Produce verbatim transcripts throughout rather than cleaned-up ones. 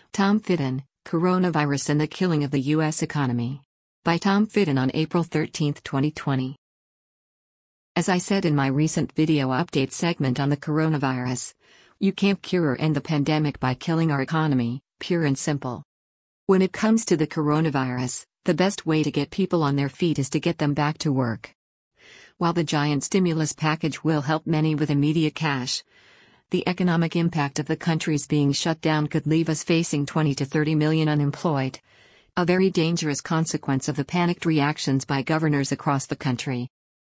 Tom Fitton, Coronavirus and the Killing of the U S Economy. By Tom Fitton on April thirteenth, twenty twenty. As I said in my recent video update segment on the coronavirus, you can't cure or end the pandemic by killing our economy, pure and simple. When it comes to the coronavirus, the best way to get people on their feet is to get them back to work. While the giant stimulus package will help many with immediate cash, the economic impact of the country's being shut down could leave us facing twenty to thirty million unemployed. A very dangerous consequence of the panicked reactions by governors across the country.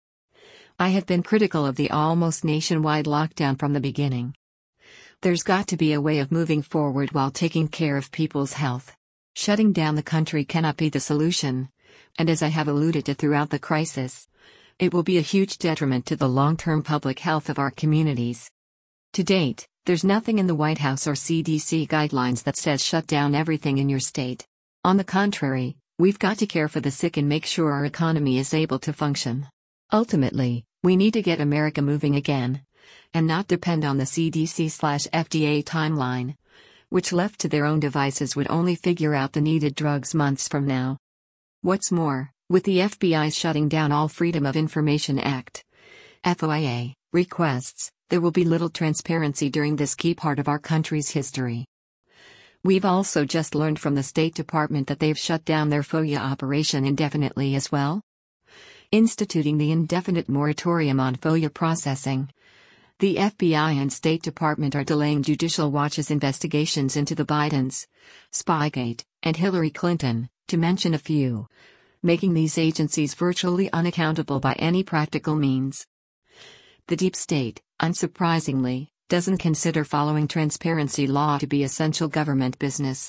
I have been critical of the almost nationwide lockdown from the beginning. There's got to be a way of moving forward while taking care of people's health. Shutting down the country cannot be the solution, and as I have alluded to throughout the crisis, it will be a huge detriment to the long-term public health of our communities. To date, there's nothing in the White House or C D C guidelines that says shut down everything in your state. On the contrary, we've got to care for the sick and make sure our economy is able to function. Ultimately, we need to get America moving again, and not depend on the C D C slash F D A timeline, which left to their own devices would only figure out the needed drugs months from now. What's more, with the F B I's shutting down all Freedom of Information Act (F O I A) requests, there will be little transparency during this key part of our country's history. We've also just learned from the State Department that they've shut down their FOIA operation indefinitely as well. Instituting the indefinite moratorium on FOIA processing, the F B I and State Department are delaying Judicial Watch's investigations into the Bidens, Spygate, and Hillary Clinton, to mention a few, making these agencies virtually unaccountable by any practical means. The deep state, unsurprisingly, doesn't consider following transparency law to be essential government business.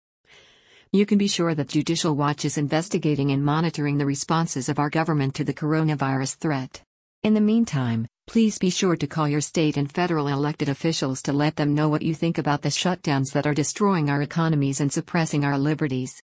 You can be sure that Judicial Watch is investigating and monitoring the responses of our government to the coronavirus threat. In the meantime, please be sure to call your state and federal elected officials to let them know what you think about the shutdowns that are destroying our economies and suppressing our liberties.